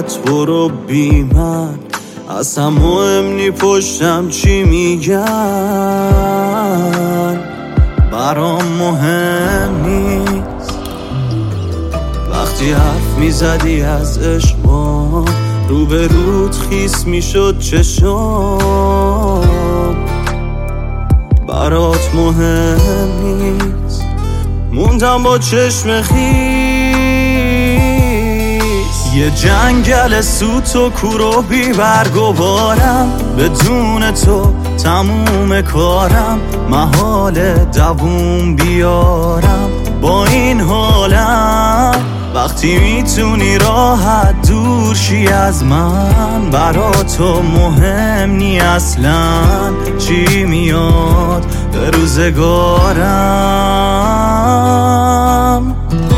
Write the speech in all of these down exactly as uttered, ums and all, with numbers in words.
راحت برو بی من، اصلا مهم نی پشتم چی میگن، برام مهم نیست. وقتی حرف میزدی از عشقم، رو به رود خیس میشد چشم، برات مهم نیست. موندم با چشم خیس، یه جنگل سوت و کور و بی برگ و بارم، بدون تو تموم کارم، محال دووم بیارم. با این حالم وقتی میتونی راحت دور شی از من، برا تو مهم نی اصلا چی میاد به روزگارم.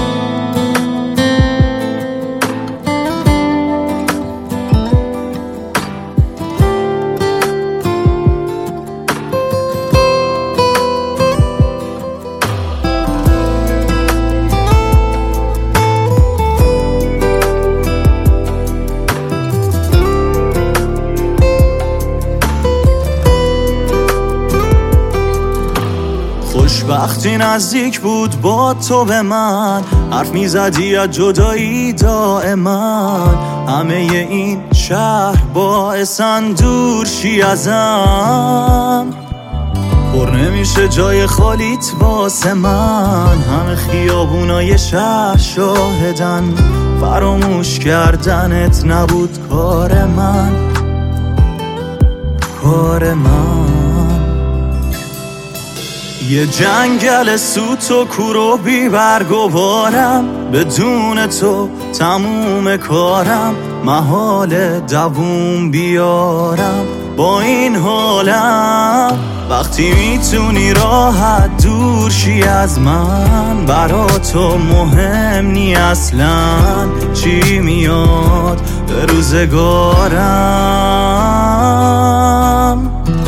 خوشبختی نزدیک بود با تو به من، حرف میزدی از جدایی دائما، همه این شهر باعثن دور شی ازم. پر نمیشه جای خالیت واسه من، همه خیابونای شهر شاهدن، فراموش کردنت نبود کار من، کار من. یه جنگل سوت و کور و بی برگ و بارم، بدون تو تموم کارم، محال دووم بیارم. با این حالم وقتی میتونی راحت دور شی از من، برا تو مهم نی اصلا چی میاد به روزگارم.